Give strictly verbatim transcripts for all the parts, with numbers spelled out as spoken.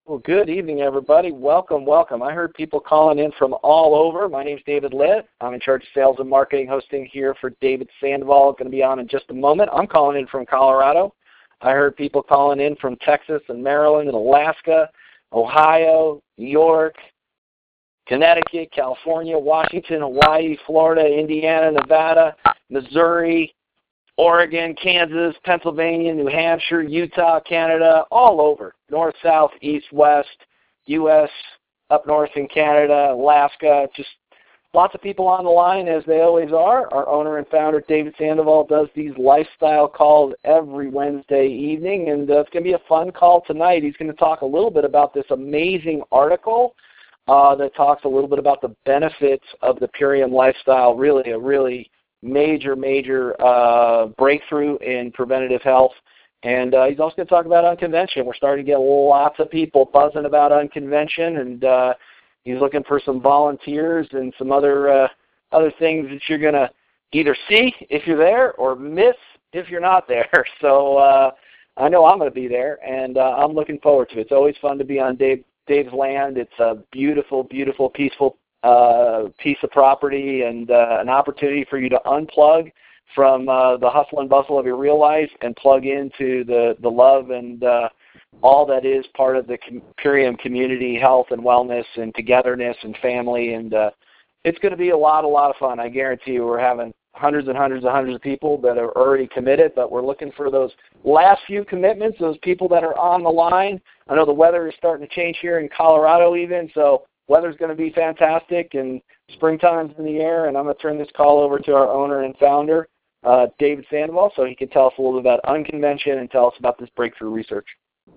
Well, good evening, everybody. Welcome, welcome. I heard people calling in from all over. My name's David Litt. I'm in charge of sales and marketing hosting here for David Sandoval. Going to be on in just a moment. I'm calling in from Colorado. I heard people calling in from Texas and Maryland and Alaska, Ohio, New York, Connecticut, California, Washington, Hawaii, Florida, Indiana, Nevada, Missouri, Oregon, Kansas, Pennsylvania, New Hampshire, Utah, Canada, all over, north, south, east, west, U S, up north in Canada, Alaska, just lots of people on the line, as they always are. Our owner and founder, David Sandoval, does these lifestyle calls every Wednesday evening, and uh, it's going to be a fun call tonight. He's going to talk a little bit about this amazing article uh, that talks a little bit about the benefits of the Purium lifestyle, really a really major, major uh, breakthrough in preventative health. And uh, he's also going to talk about Unconvention. We're starting to get lots of people buzzing about Unconvention, and uh, he's looking for some volunteers and some other uh, other things that you're going to either see if you're there or miss if you're not there. So uh, I know I'm going to be there, and uh, I'm looking forward to it. It's always fun to be on Dave, Dave's land. It's a beautiful, beautiful, peaceful Uh, piece of property, and uh, an opportunity for you to unplug from uh, the hustle and bustle of your real life and plug into the, the love and uh, all that is part of the com- Purium community, health and wellness and togetherness and family. And uh, it's going to be a lot, a lot of fun. I guarantee you we're having hundreds and hundreds and hundreds of people that are already committed, but we're looking for those last few commitments, those people that are on the line. I know the weather is starting to change here in Colorado even, so weather's going to be fantastic, and springtime's in the air, and I'm going to turn this call over to our owner and founder, uh, David Sandoval, so he can tell us a little bit about Unconvention and tell us about this breakthrough research.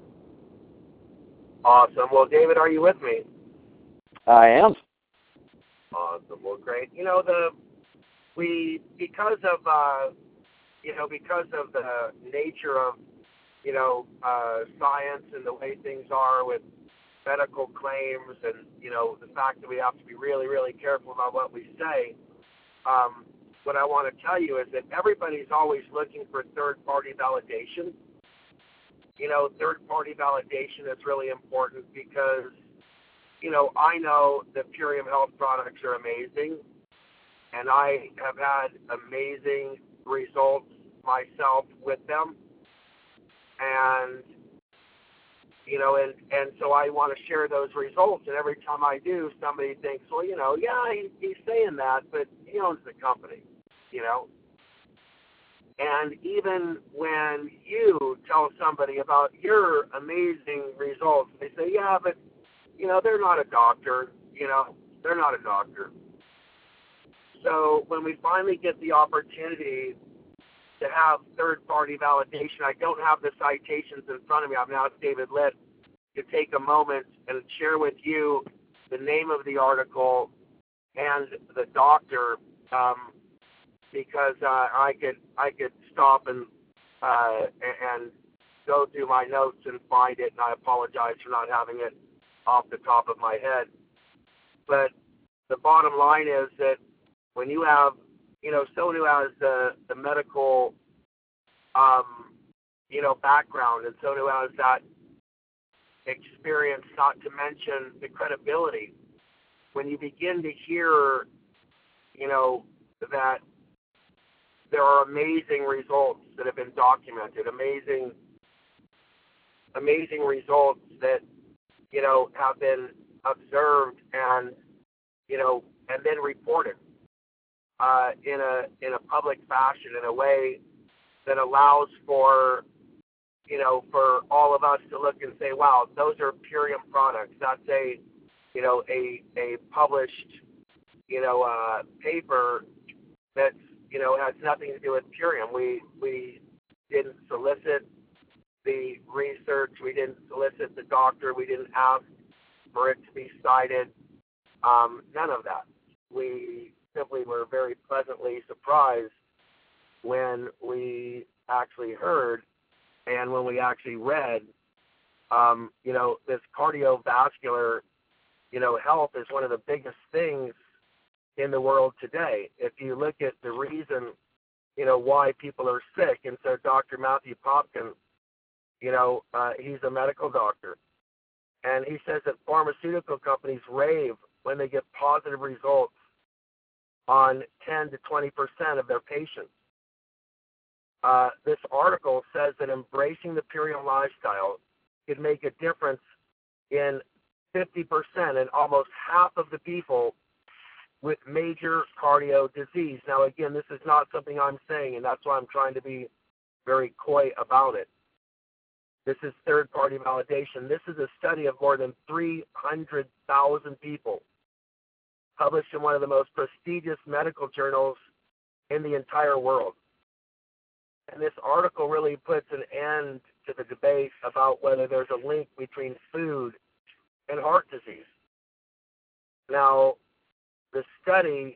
Awesome. Well, David, are you with me? I am. Awesome. Well, great. You know, the we because of uh, you know because of the nature of you know uh, science and the way things are with medical claims, and you know the fact that we have to be really, really careful about what we say. Um, what I want to tell you is that everybody's always looking for third-party validation. You know, third-party validation is really important because, you know, I know that Purium Health products are amazing, and I have had amazing results myself with them, and You know, and, and so I want to share those results, and every time I do, somebody thinks, well, you know, yeah, he, he's saying that, but he owns the company, you know. And even when you tell somebody about your amazing results, they say, yeah, but, you know, they're not a doctor, you know, they're not a doctor. So when we finally get the opportunity to have third-party validation, I don't have the citations in front of me. I'm now David Litt to take a moment and share with you the name of the article and the doctor, um, because uh, I could I could stop and uh, and go through my notes and find it, and I apologize for not having it off the top of my head. But the bottom line is that when you have you know, someone who has the, the medical, um, you know, background, and someone who has that experience, not to mention the credibility, when you begin to hear, you know, that there are amazing results that have been documented, amazing, amazing results that, you know, have been observed and, you know, and then reported. Uh, in a in a public fashion, in a way that allows for, you know, for all of us to look and say, wow, those are Purium products. That's a, you know, a a published, you know, uh, paper that's, you know, has nothing to do with Purium. We we didn't solicit the research. We didn't solicit the doctor. We didn't ask for it to be cited. Um, none of that. We simply were very pleasantly surprised when we actually heard and when we actually read, um, you know, this cardiovascular, you know, health is one of the biggest things in the world today. If you look at the reason, you know, why people are sick, and so Doctor Matthew Popkin, you know, uh, he's a medical doctor, And he says that pharmaceutical companies rave when they get positive results on ten to twenty percent of their patients. Uh, this article says that embracing the Purium lifestyle could make a difference in fifty percent and almost half of the people with major cardio disease. Now, again, this is not something I'm saying, and that's why I'm trying to be very coy about it. This is third-party validation. This is a study of more than three hundred thousand people published in one of the most prestigious medical journals in the entire world. And this article really puts an end to the debate about whether there's a link between food and heart disease. Now, the study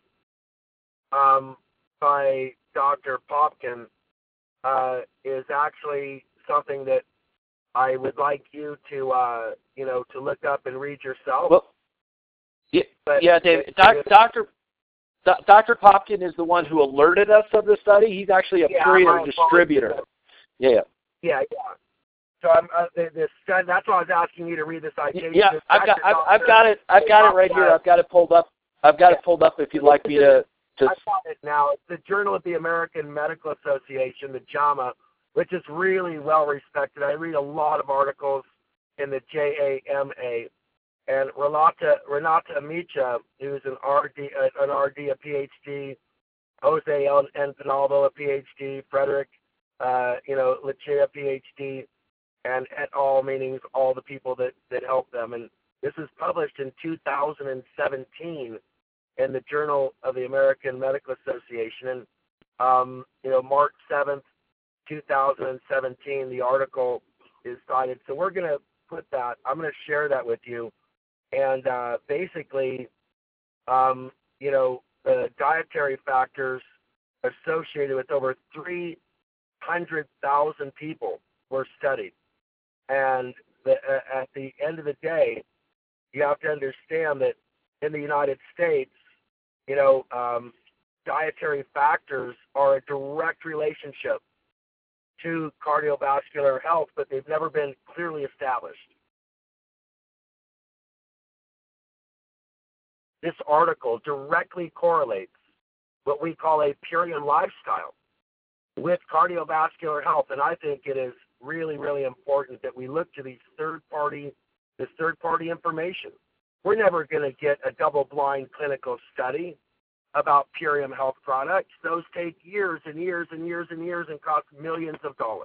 um, by Doctor Popkin uh, is actually something that I would like you to, uh, you know, to look up and read yourself. Well, yeah, but yeah, David. Doc, Doctor Doctor Popkin is the one who alerted us of the study. He's actually a yeah, Purium distributor. Yeah. Yeah, yeah. So I'm uh, this. That's why I was asking you to read the citation. Yeah, I've got, I've, I've got it. I've got it right here. I've got it pulled up. I've got it pulled up. If you'd like me to. to... I've got it now. It's the Journal of the American Medical Association, the JAMA, which is really well respected. I read a lot of articles in the J A M A. And Renata Renata Amicha, who's an R D, uh, an R D, a PhD, Jose Enfinaldo, a PhD, Frederick, uh, you know, Lecce, a PhD, and et al. Meaning all the people that, that help them. And this is published in two thousand seventeen in the Journal of the American Medical Association. And, um, you know, March seventh, two thousand seventeen, the article is cited. So we're going to put that, I'm going to share that with you. And uh, basically, um, you know, the dietary factors associated with over three hundred thousand people were studied. And the, uh, at the end of the day, you have to understand that in the United States, you know, um, dietary factors are a direct relationship to cardiovascular health, but they've never been clearly established. This article directly correlates what we call a Purium lifestyle with cardiovascular health, and I think it is really, really important that we look to these third-party, this third-party information. We're never going to get a double-blind clinical study about Purium health products. Those take years and years and years and years and cost millions of dollars.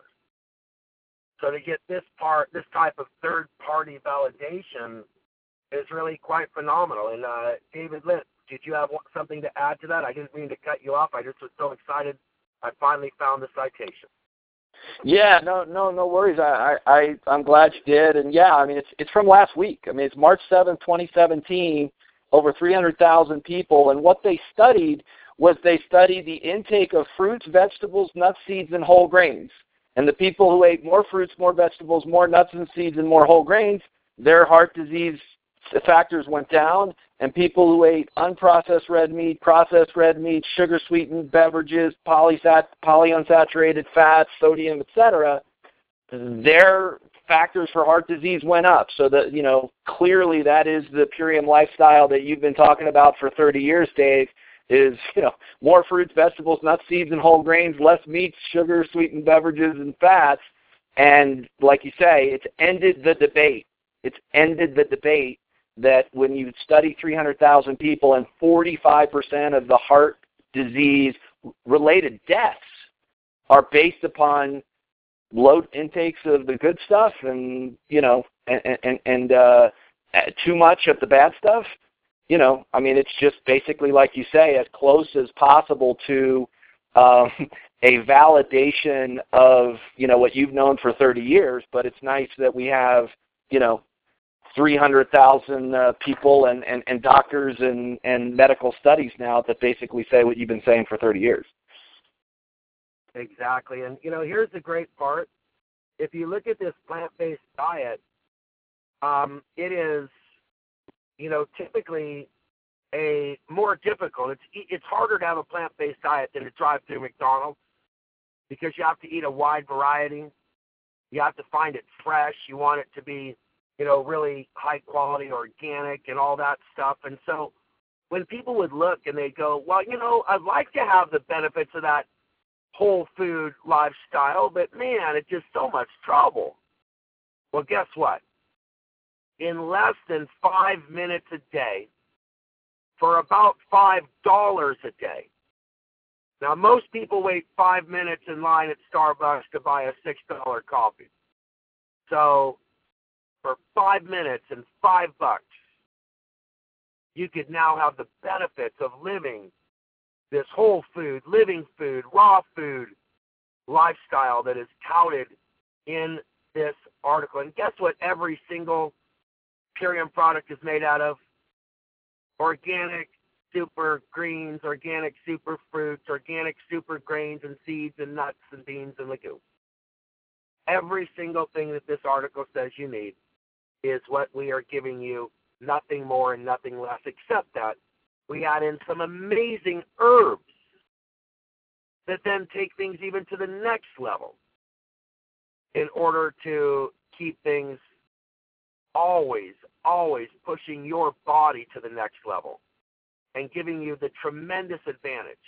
So to get this part, this type of third-party validation is really quite phenomenal. And uh, David Litt, did you have something to add to that? I didn't mean to cut you off. I just was so excited I finally found the citation. Yeah, no, no, no worries. I, I, I'm glad you did. And yeah, I mean, it's it's from last week. I mean, it's March seventh, twenty seventeen. Over three hundred thousand people, and what they studied was they studied the intake of fruits, vegetables, nuts, seeds, and whole grains. And the people who ate more fruits, more vegetables, more nuts and seeds, and more whole grains, their heart disease factors went down, and people who ate unprocessed red meat, processed red meat, sugar-sweetened beverages, polysat- polyunsaturated fats, sodium, et cetera, their factors for heart disease went up. So that, you know, clearly that is the Purium lifestyle that you've been talking about for thirty years, Dave, is, you know, more fruits, vegetables, nuts, seeds, and whole grains, less meats, sugar, sweetened beverages, and fats. And like you say, it's ended the debate. It's ended the debate that when you study three hundred thousand people and forty-five percent of the heart disease-related deaths are based upon low intakes of the good stuff and, you know, and, and, and uh, too much of the bad stuff, you know, I mean, it's just basically, like you say, as close as possible to um, a validation of, you know, what you've known for thirty years, but it's nice that we have, you know, three hundred thousand uh, people and, and, and doctors and, and medical studies now that basically say what you've been saying for thirty years. Exactly. And, you know, here's the great part. If you look at this plant-based diet, um, it is, you know, typically a more difficult. It's it's harder to have a plant-based diet than to drive through McDonald's because you have to eat a wide variety. You have to find it fresh. You want it to be, you know, really high quality, organic, and all that stuff. And so when people would look and they'd go, well, you know, I'd like to have the benefits of that whole food lifestyle, but man, it's just so much trouble. Well, guess what? In less than five minutes a day, for about five dollars a day. Now, most people wait five minutes in line at Starbucks to buy a six dollar coffee. So for five minutes and five bucks, you could now have the benefits of living this whole food, living food, raw food lifestyle that is touted in this article. And guess what every single Purium product is made out of? Organic super greens, organic super fruits, organic super grains and seeds and nuts and beans and legumes. Every single thing that this article says you need is what we are giving you, nothing more and nothing less, except that we add in some amazing herbs that then take things even to the next level in order to keep things always, always pushing your body to the next level and giving you the tremendous advantage.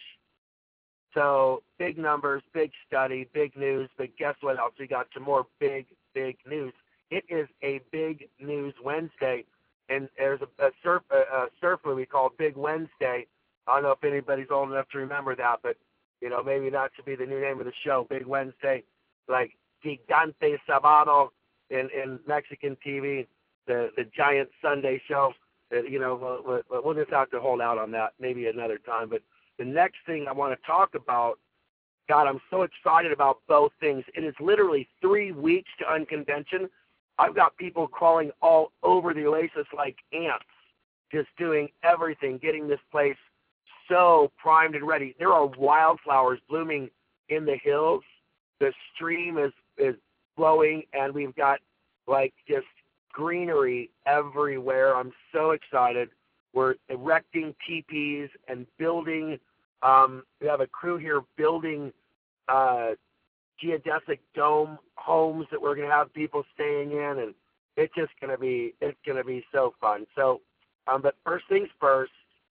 So big numbers, big study, big news, but guess what else? We got some more big, big news. It is a big news Wednesday, and there's a, a, surf, a, a surf movie called Big Wednesday. I don't know if anybody's old enough to remember that, but, you know, maybe that should be the new name of the show, Big Wednesday, like Gigante Sábado in, in Mexican T V, the, the giant Sunday show. That, you know, we'll, we'll just have to hold out on that maybe another time. But the next thing I want to talk about, God, I'm so excited about both things. It is literally three weeks to Unconvention. I've got people crawling all over the Oasis like ants, just doing everything, getting this place so primed and ready. There are wildflowers blooming in the hills. The stream is, is flowing, and we've got, like, just greenery everywhere. I'm so excited. We're erecting teepees and building. Um, we have a crew here building uh, geodesic dome homes that we're going to have people staying in, and it's just going to be it's going to be so fun. So, um, but first things first,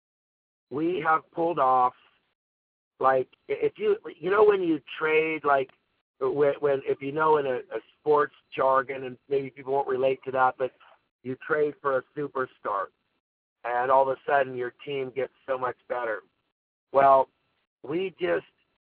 we have pulled off, like, if you you know when you trade, like when, when if you know in a, a sports jargon, and maybe people won't relate to that, but you trade for a superstar, and all of a sudden your team gets so much better. Well, we just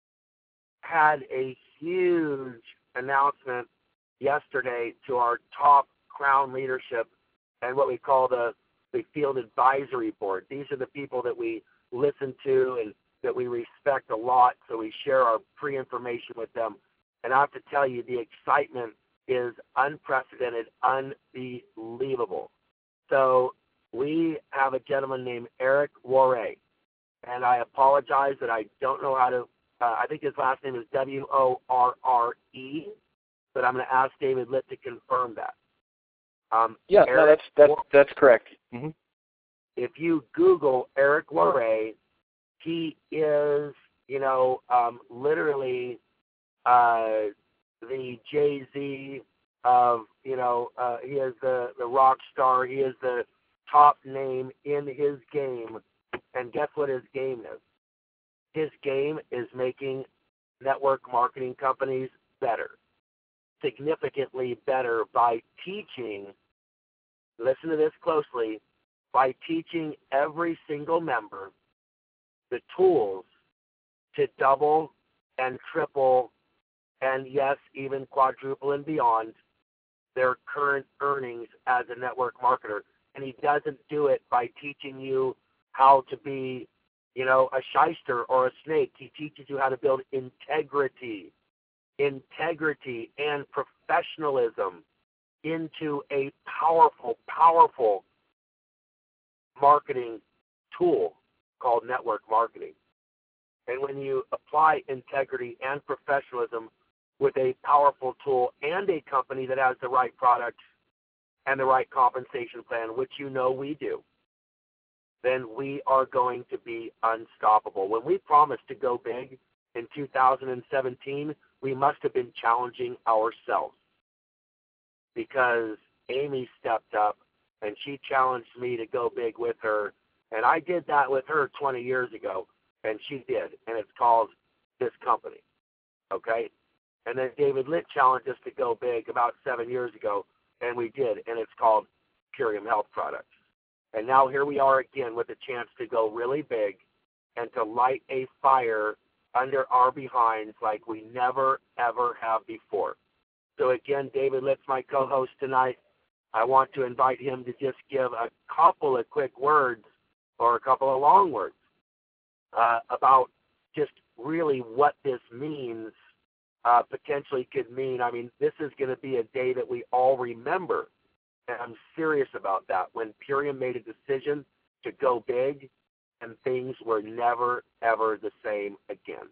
had a huge announcement yesterday to our top Crown leadership and what we call the, the Field Advisory Board. These are the people that we listen to and that we respect a lot, so we share our pre-information with them. And I have to tell you, the excitement is unprecedented, unbelievable. So we have a gentleman named Eric Worre, and I apologize that I don't know how to, uh, I think his last name is W O R R E, but I'm going to ask David Litt to confirm that. Um, yeah, Eric, no, that's that's that's correct. Mm-hmm. If you Google Eric Worre, he is, you know, um, literally uh, the Jay-Z of, you know, uh, he is the, the rock star. He is the top name in his game. And guess what his game is? His game is making network marketing companies better, significantly better, by teaching, listen to this closely, by teaching every single member the tools to double and triple and, yes, even quadruple and beyond their current earnings as a network marketer. And he doesn't do it by teaching you how to be, you know, a shyster or a snake. He teaches you how to build integrity, integrity and professionalism into a powerful, powerful marketing tool called network marketing. And when you apply integrity and professionalism with a powerful tool and a company that has the right products and the right compensation plan, which you know we do, then we are going to be unstoppable. When we promised to go big in two thousand seventeen, we must have been challenging ourselves, because Amy stepped up and she challenged me to go big with her. And I did that with her twenty years ago, and she did. And it's called This Company, okay? And then David Litt challenged us to go big about seven years ago, and we did. And it's called Purium Health Products. And now here we are again with a chance to go really big and to light a fire under our behinds like we never, ever have before. So again, David Litt's my co-host tonight. I want to invite him to just give a couple of quick words or a couple of long words uh, about just really what this means, uh, potentially could mean. I mean, this is going to be a day that we all remember, and I'm serious about that, when Purium made a decision to go big and things were never, ever the same again.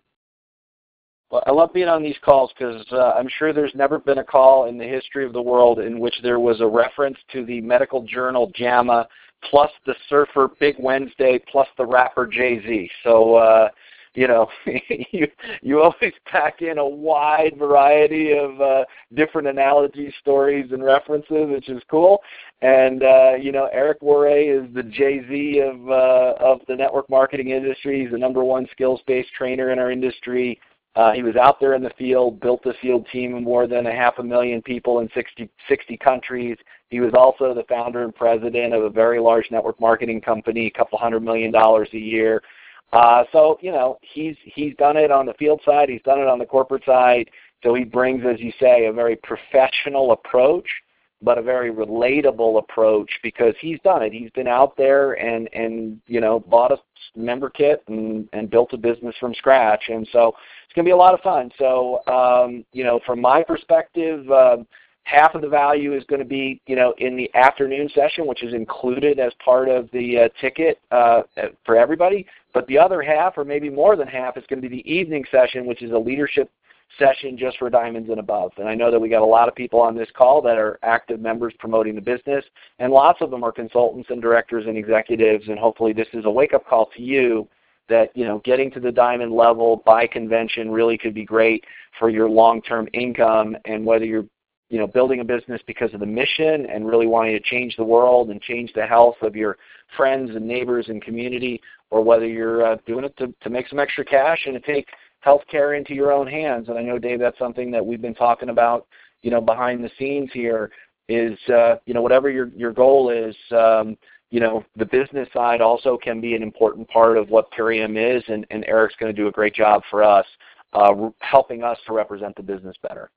Well, I love being on these calls because uh, I'm sure there's never been a call in the history of the world in which there was a reference to the medical journal JAMA plus the surfer Big Wednesday plus the rapper Jay-Z. So, uh, you know, you you always pack in a wide variety of uh, different analogies, stories, and references, which is cool. And, uh, you know, Eric Worre is the Jay-Z of, uh, of the network marketing industry. He's the number one skills-based trainer in our industry. Uh, he was out there in the field, built a field team of more than a half a million people in sixty, sixty countries. He was also the founder and president of a very large network marketing company, a couple hundred million dollars a year. Uh, so, you know, he's he's done it on the field side. He's done it on the corporate side. So he brings, as you say, a very professional approach, but a very relatable approach because he's done it. He's been out there and, and you know, bought a member kit and, and built a business from scratch. And so it's going to be a lot of fun. So, um, you know, from my perspective, uh, half of the value is going to be, you know, in the afternoon session, which is included as part of the uh, ticket uh, for everybody. But the other half, or maybe more than half, is going to be the evening session, which is a leadership session just for diamonds and above. And I know that we got a lot of people on this call that are active members promoting the business, and lots of them are consultants and directors and executives, and hopefully this is a wake-up call to you that, you know, getting to the diamond level by convention really could be great for your long-term income, and whether you're, you know, building a business because of the mission and really wanting to change the world and change the health of your friends and neighbors and community, or whether you're uh, doing it to, to make some extra cash and to take healthcare into your own hands. And I know, Dave, that's something that we've been talking about, you know, behind the scenes here is, uh, you know, whatever your, your goal is, um, you know, the business side also can be an important part of what Purium is, and, and Eric's going to do a great job for us, uh, helping us to represent the business better.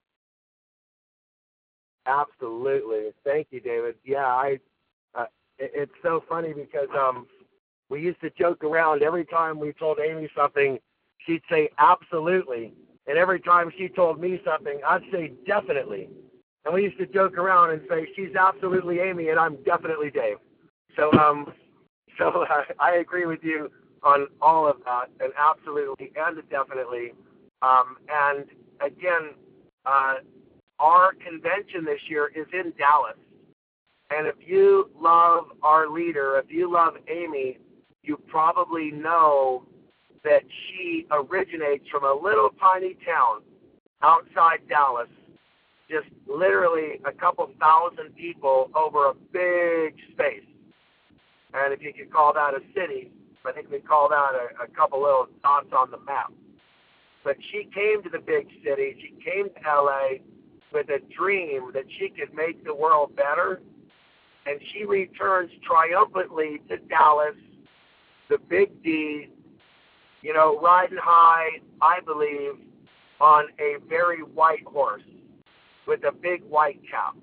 Absolutely. Thank you, David. Yeah, I. Uh, it, it's so funny because um, we used to joke around every time we told Amy something, she'd say absolutely, and every time she told me something, I'd say definitely. And we used to joke around and say she's absolutely Amy and I'm definitely Dave. So, um, so uh, I agree with you on all of that, and absolutely and definitely. Um, and again, uh, our convention this year is in Dallas. And if you love our leader, if you love Amy, you probably know that she originates from a little tiny town outside Dallas, just literally a couple thousand people over a big space. And if you could call that a city, I think we call that a, a couple little dots on the map. But she came to the big city, she came to L A with a dream that she could make the world better, and she returns triumphantly to Dallas, the Big D, you know, riding high, I believe, on a very white horse with a big white cap.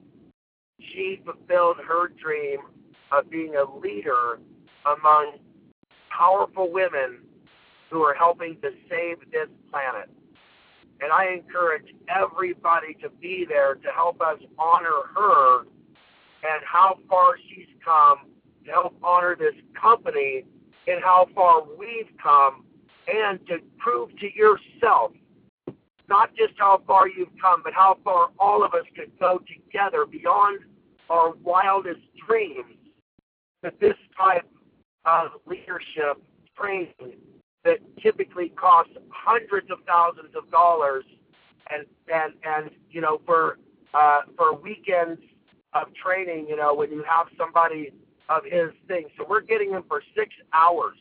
She fulfilled her dream of being a leader among powerful women who are helping to save this planet. And I encourage everybody to be there to help us honor her and how far she's come, to help honor this company and how far we've come, and to prove to yourself not just how far you've come, but how far all of us could go together beyond our wildest dreams, that this type of leadership training that typically costs hundreds of thousands of dollars and, and, and you know, for, uh, for weekends of training, you know, when you have somebody of his thing. So we're getting him for six hours.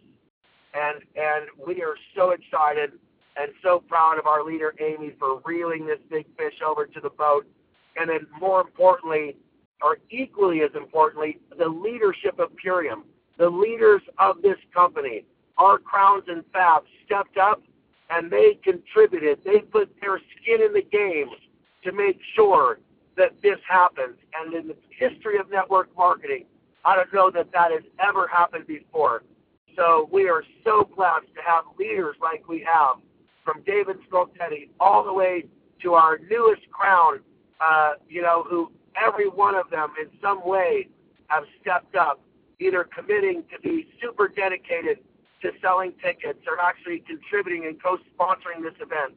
And and we are so excited and so proud of our leader, Amy, for reeling this big fish over to the boat. And then more importantly, or equally as importantly, the leadership of Purium, the leaders of this company, our Crowns and Fabs stepped up and they contributed. They put their skin in the game to make sure that this happens. And in the history of network marketing, I don't know that that has ever happened before. So we are so blessed to have leaders like we have, from David Skoltetti all the way to our newest crown, uh, you know, who every one of them in some way have stepped up, either committing to be super dedicated to selling tickets or actually contributing and co-sponsoring this event.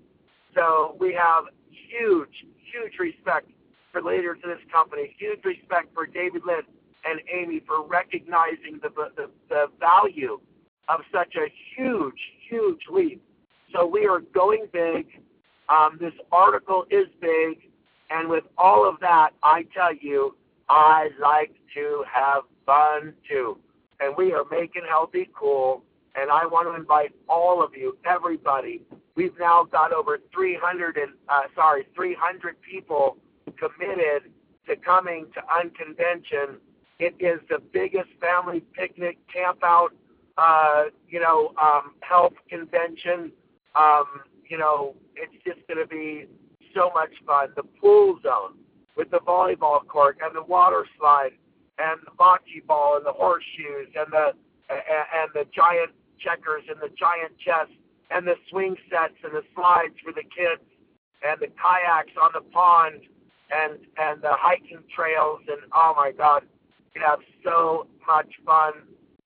So we have huge, huge respect for leaders of this company, huge respect for David Litt and Amy for recognizing the, the, the value of such a huge, huge leap. So we are going big. Um, this article is big. And with all of that, I tell you, I like to have fun too. And we are making healthy cool. And I want to invite all of you, everybody. We've now got over three hundred and uh, sorry, three hundred people committed to coming to Unconvention. It is the biggest family picnic camp out, uh, you know, um, health convention. Um, you know, it's just going to be so much fun. The pool zone with the volleyball court and the water slide and the bocce ball and the horseshoes and the and the giant checkers and the giant chess and the swing sets and the slides for the kids and the kayaks on the pond and and the hiking trails, and oh my God, we have so much fun.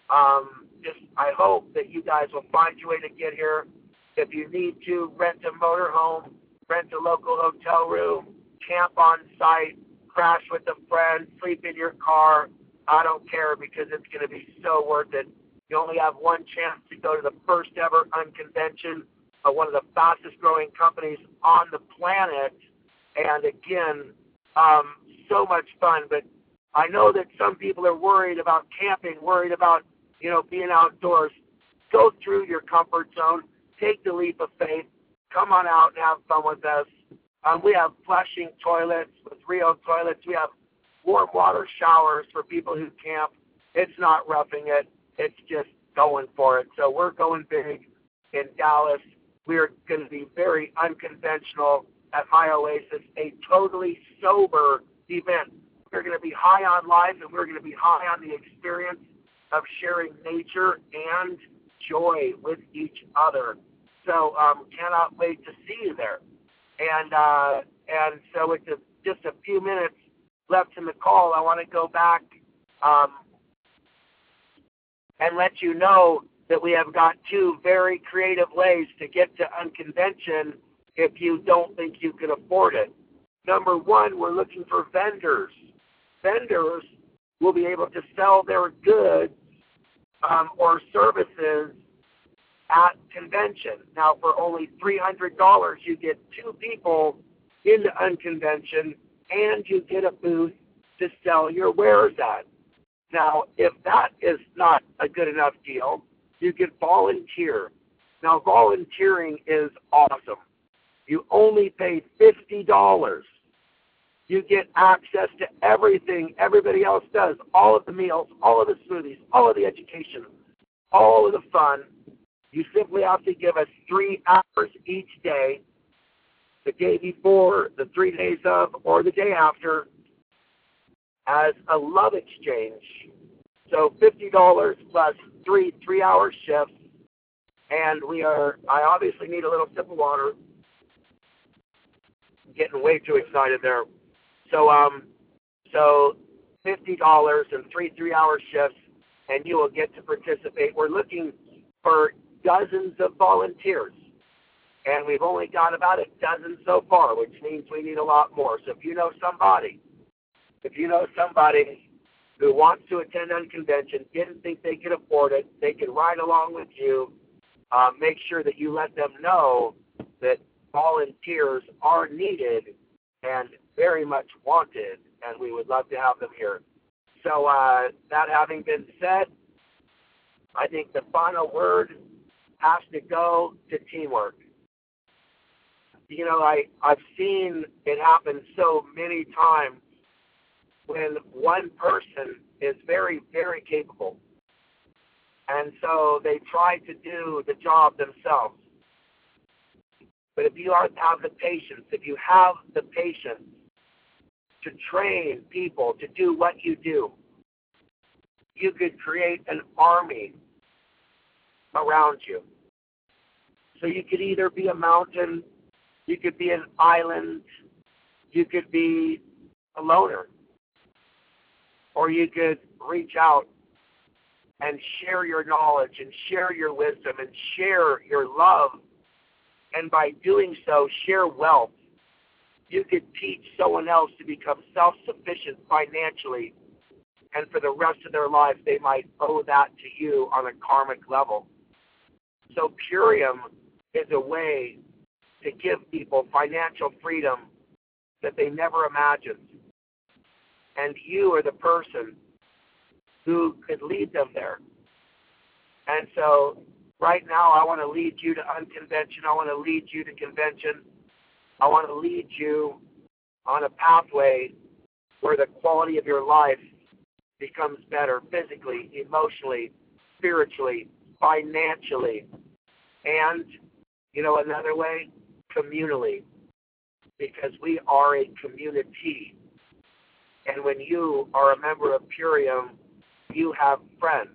Um, just I hope that you guys will find your way to get here. If you need to, rent a motorhome, rent a local hotel room, camp on site, crash with a friend, sleep in your car. I don't care, because it's going to be so worth it. You only have one chance to go to the first ever Unconvention of one of the fastest growing companies on the planet. And again, um, so much fun. But I know that some people are worried about camping, worried about, you know, being outdoors. Go through your comfort zone. Take the leap of faith. Come on out and have fun with us. Um, we have flushing toilets with Rio toilets. We have warm water showers for people who camp. It's not roughing it. It's just going for it. So we're going big in Dallas. We're going to be very unconventional at High Oasis, a totally sober event. We're going to be high on life, and we're going to be high on the experience of sharing nature and joy with each other. So um, cannot wait to see you there. And uh, and so with the, just a few minutes left in the call, I want to go back um, and let you know that we have got two very creative ways to get to Unconvention if you don't think you can afford it. Number one, we're looking for vendors. Vendors will be able to sell their goods um, or services at convention. Now, for only three hundred dollars, you get two people into Unconvention, and you get a booth to sell your wares at. Now, if that is not a good enough deal, you can volunteer. Now, volunteering is awesome. You only pay fifty dollars. You get access to everything everybody else does, all of the meals, all of the smoothies, all of the education, all of the fun. You simply have to give us three hours each day, the day before, the three days of, or the day after, as a love exchange. So fifty dollars plus three three-hour shifts, and we are, I obviously need a little sip of water. I'm getting way too excited there. So, um, so fifty dollars and three three-hour shifts, and you will get to participate. We're looking for dozens of volunteers, and we've only got about a dozen so far, which means we need a lot more. So if you know somebody, if you know somebody who wants to attend Unconvention, didn't think they could afford it, they can ride along with you. Uh, make sure that you let them know that volunteers are needed and very much wanted and we would love to have them here. So uh, that having been said, I think the final word has to go to teamwork. You know, I, I've seen it happen so many times when one person is very, very capable. And so they try to do the job themselves. But if you are, have the patience, if you have the patience to train people to do what you do, you could create an army around you. So you could either be a mountain, you could be an island, you could be a loner, or you could reach out and share your knowledge and share your wisdom and share your love, and by doing so, share wealth. You could teach someone else to become self-sufficient financially, and for the rest of their lives, they might owe that to you on a karmic level. So Purium is a way to give people financial freedom that they never imagined. And you are the person who could lead them there. And so right now I want to lead you to unconvention. I want to lead you to convention. I want to lead you on a pathway where the quality of your life becomes better physically, emotionally, spiritually, financially, and, you know, another way, communally, because we are a community. And when you are a member of Purium, you have friends.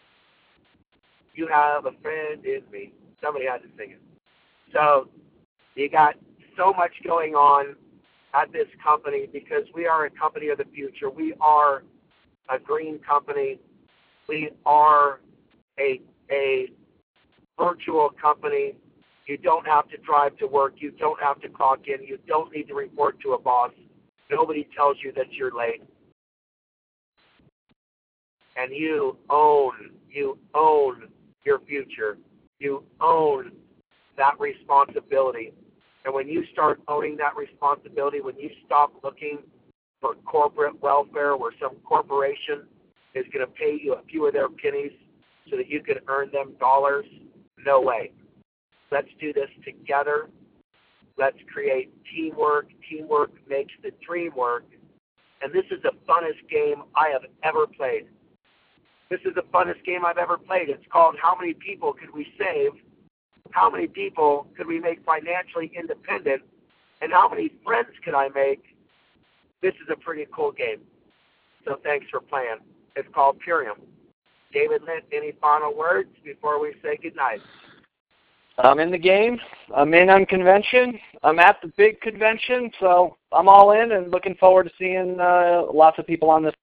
You have a friend in me. Somebody had to sing it. So you got so much going on at this company because we are a company of the future. We are a green company. We are a, a virtual company. You don't have to drive to work. You don't have to clock in. You don't need to report to a boss. Nobody tells you that you're late. And you own, you own your future. You own that responsibility. And when you start owning that responsibility, when you stop looking for corporate welfare where some corporation is going to pay you a few of their pennies so that you can earn them dollars, no way. Let's do this together. Let's create teamwork. Teamwork makes the dream work. And this is the funnest game I have ever played. This is the funnest game I've ever played. It's called How Many People Could We Save? How many people could we make financially independent? And how many friends could I make? This is a pretty cool game. So thanks for playing. It's called Purium. David Litt, any final words before we say goodnight? I'm in the game. I'm in on convention. I'm at the big convention, so I'm all in and looking forward to seeing uh, lots of people on this